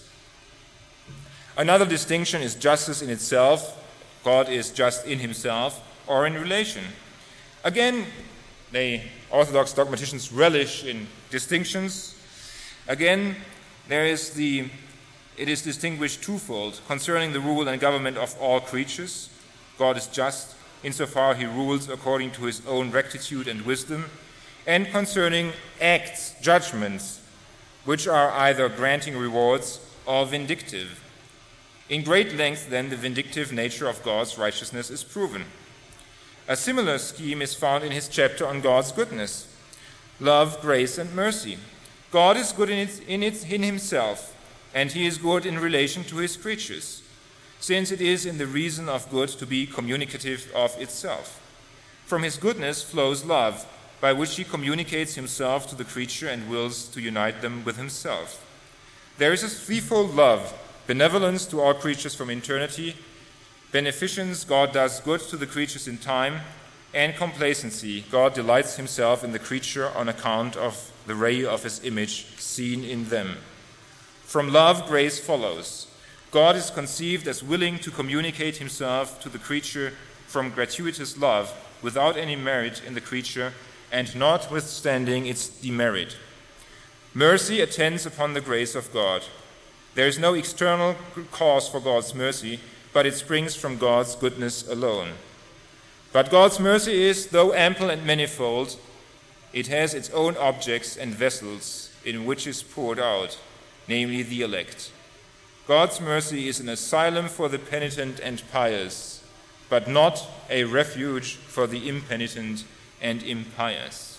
Another distinction is justice in itself. God is just in himself or in relation. Again, the Orthodox dogmaticians relish in distinctions. Again, there is the, it is distinguished twofold concerning the rule and government of all creatures. God is just insofar he rules according to his own rectitude and wisdom, and concerning acts, judgments, which are either granting rewards or vindictive. In great length, then, the vindictive nature of God's righteousness is proven. A similar scheme is found in his chapter on God's goodness: love, grace, and mercy. God is good in, its, in, its, in himself, and he is good in relation to his creatures, since it is in the reason of good to be communicative of itself. From his goodness flows love, by which he communicates himself to the creature and wills to unite them with himself. There is a threefold love: benevolence to all creatures from eternity, beneficence, God does good to the creatures in time, and complacency, God delights himself in the creature on account of the ray of his image seen in them. From love, grace follows. God is conceived as willing to communicate himself to the creature from gratuitous love, without any merit in the creature, and notwithstanding its demerit. Mercy attends upon the grace of God. There is no external cause for God's mercy, but it springs from God's goodness alone. But God's mercy is, though ample and manifold, it has its own objects and vessels in which is poured out, namely the elect. God's mercy is an asylum for the penitent and pious, but not a refuge for the impenitent and impious.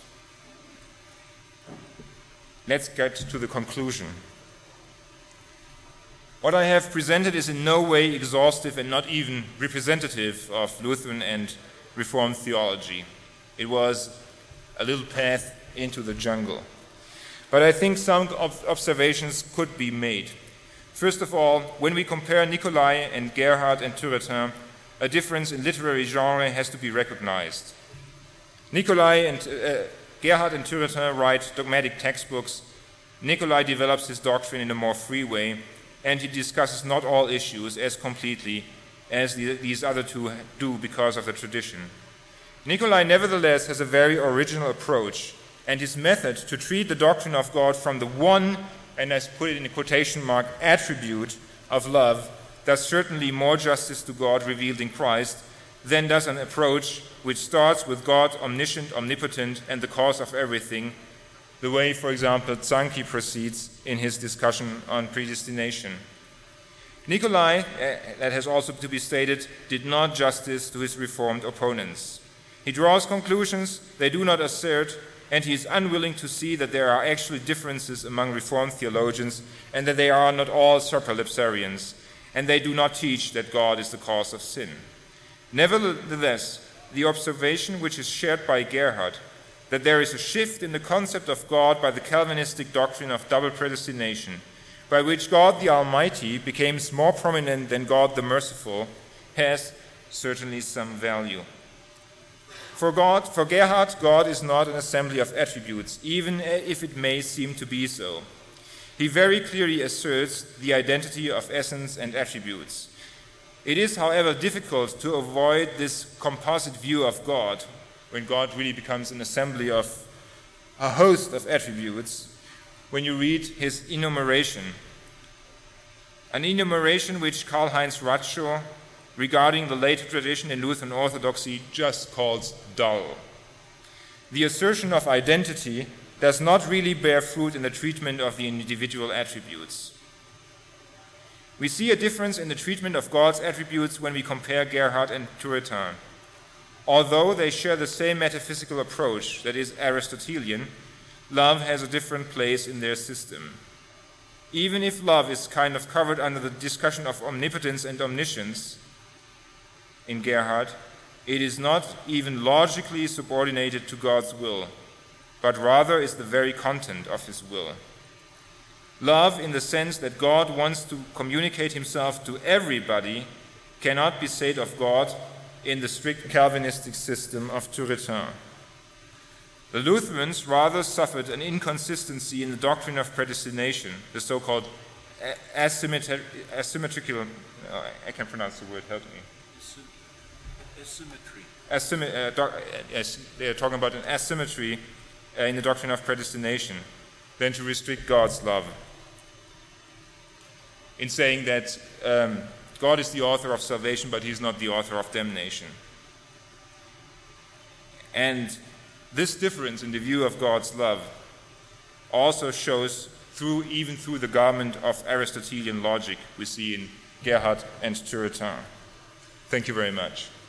Let's get to the conclusion. What I have presented is in no way exhaustive and not even representative of Lutheran and Reformed theology. It was a little path into the jungle. But I think some observations could be made. First of all, when we compare Nicolai and Gerhard and Turretin, a difference in literary genre has to be recognized. Nicolai and uh, Gerhard and Turretin write dogmatic textbooks. Nicolai develops his doctrine in a more free way, and he discusses not all issues as completely as the, these other two do because of the tradition. Nicolai nevertheless has a very original approach, and his method to treat the doctrine of God from the one, and I put it in a quotation mark, attribute of love does certainly more justice to God revealed in Christ than does an approach which starts with God omniscient, omnipotent, and the cause of everything, the way, for example, Zanchi proceeds in his discussion on predestination. Nicolai, uh, that has also to be stated, did not justice to his Reformed opponents. He draws conclusions they do not assert, and he is unwilling to see that there are actually differences among Reformed theologians and that they are not all supralapsarians, and they do not teach that God is the cause of sin. Nevertheless, the observation which is shared by Gerhard, that there is a shift in the concept of God by the Calvinistic doctrine of double predestination, by which God the Almighty becomes more prominent than God the Merciful, has certainly some value. For God, for Gerhard, God is not an assembly of attributes, even if it may seem to be so. He very clearly asserts the identity of essence and attributes. It is, however, difficult to avoid this composite view of God, when God really becomes an assembly of a host of attributes, when you read his enumeration. An enumeration which Karl-Heinz Ratschow, regarding the later tradition in Lutheran Orthodoxy, just calls dull. The assertion of identity does not really bear fruit in the treatment of the individual attributes. We see a difference in the treatment of God's attributes when we compare Gerhard and Turretin. Although they share the same metaphysical approach, that is Aristotelian, love has a different place in their system. Even if love is kind of covered under the discussion of omnipotence and omniscience in Gerhard, it is not even logically subordinated to God's will, but rather is the very content of his will. Love, in the sense that God wants to communicate himself to everybody, cannot be said of God in the strict Calvinistic system of Turretin. The Lutherans rather suffered an inconsistency in the doctrine of predestination, the so-called asymmetri- asymmetrical, uh, I can't pronounce the word, help me. Asymmetry. Asymmet- uh, doc- yes, they're talking about an asymmetry uh, in the doctrine of predestination, than to restrict God's love. In saying that um, God is the author of salvation, but he's not the author of damnation. And this difference in the view of God's love also shows through, even through the garment of Aristotelian logic we see in Gerhard and Turretin. Thank you very much.